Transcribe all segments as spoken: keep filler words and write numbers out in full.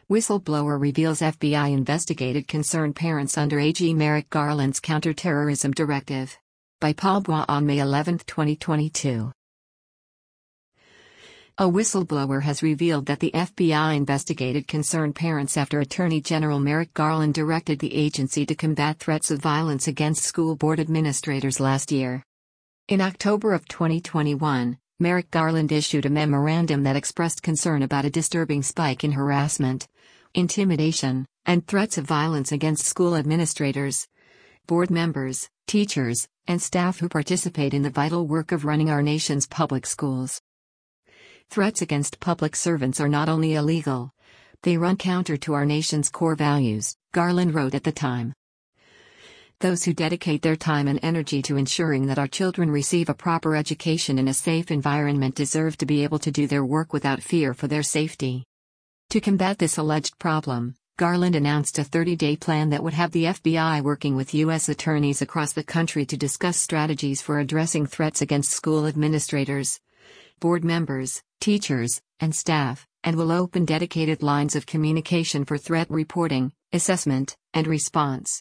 Whistleblower reveals F B I investigated concerned parents under A G Merrick Garland's counterterrorism directive. By Paul Bois on May eleventh, twenty twenty-two. A whistleblower has revealed that the F B I investigated concerned parents after Attorney General Merrick Garland directed the agency to combat threats of violence against school board administrators last year. In October of twenty twenty-one, Merrick Garland issued a memorandum that expressed concern about a disturbing spike in harassment, intimidation, and threats of violence against school administrators, board members, teachers, and staff who participate in the vital work of running our nation's public schools. Threats against public servants are not only illegal, they run counter to our nation's core values, Garland wrote at the time. Those who dedicate their time and energy to ensuring that our children receive a proper education in a safe environment deserve to be able to do their work without fear for their safety. To combat this alleged problem, Garland announced a thirty-day plan that would have the F B I working with U S attorneys across the country to discuss strategies for addressing threats against school administrators, board members, teachers, and staff, and will open dedicated lines of communication for threat reporting, assessment, and response.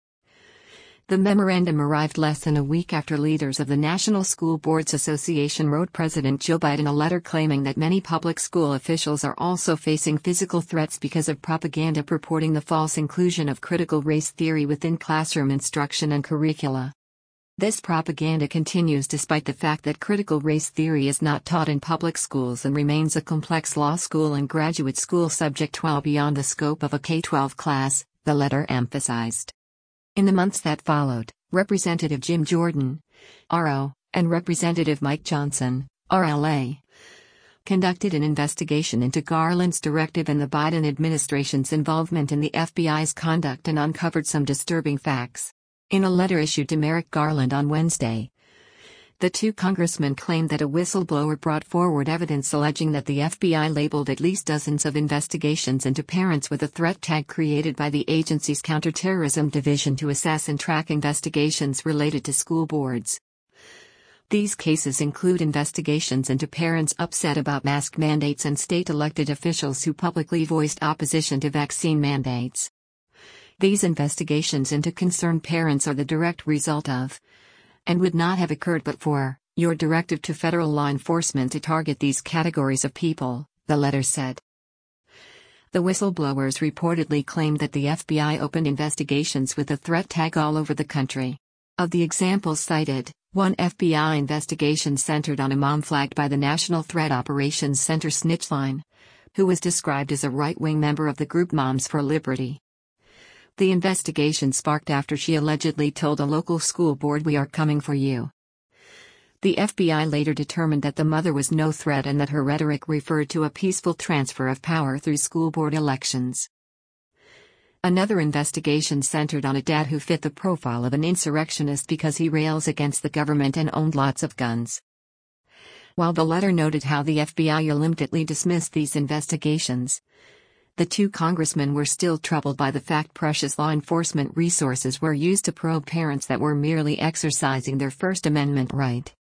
The memorandum arrived less than a week after leaders of the National School Boards Association wrote President Joe Biden a letter claiming that many public school officials are also facing physical threats because of propaganda purporting the false inclusion of critical race theory within classroom instruction and curricula. This propaganda continues despite the fact that critical race theory is not taught in public schools and remains a complex law school and graduate school subject well beyond the scope of a K twelve class, the letter emphasized. In the months that followed, Representative Jim Jordan, R O, and Representative Mike Johnson, R L A, conducted an investigation into Garland's directive and the Biden administration's involvement in the F B I's conduct and uncovered some disturbing facts. In a letter issued to Merrick Garland on Wednesday, the two congressmen claimed that a whistleblower brought forward evidence alleging that the F B I labeled at least dozens of investigations into parents with a threat tag created by the agency's counterterrorism division to assess and track investigations related to school boards. These cases include investigations into parents upset about mask mandates and state elected officials who publicly voiced opposition to vaccine mandates. These investigations into concerned parents are the direct result of, and would not have occurred but for, your directive to federal law enforcement to target these categories of people, the letter said. The whistleblowers reportedly claimed that the F B I opened investigations with a threat tag all over the country. Of the examples cited, one F B I investigation centered on a mom flagged by the National Threat Operations Center Snitchline, who was described as a right-wing member of the group Moms for Liberty. The investigation sparked after she allegedly told a local school board, "We are coming for you." The F B I later determined that the mother was no threat and that her rhetoric referred to a peaceful transfer of power through school board elections. Another investigation centered on a dad who fit the profile of an insurrectionist because he rails against the government and owned lots of guns. While the letter noted how the F B I limitedly dismissed these investigations, the two congressmen were still troubled by the fact precious law enforcement resources were used to probe parents that were merely exercising their First Amendment right.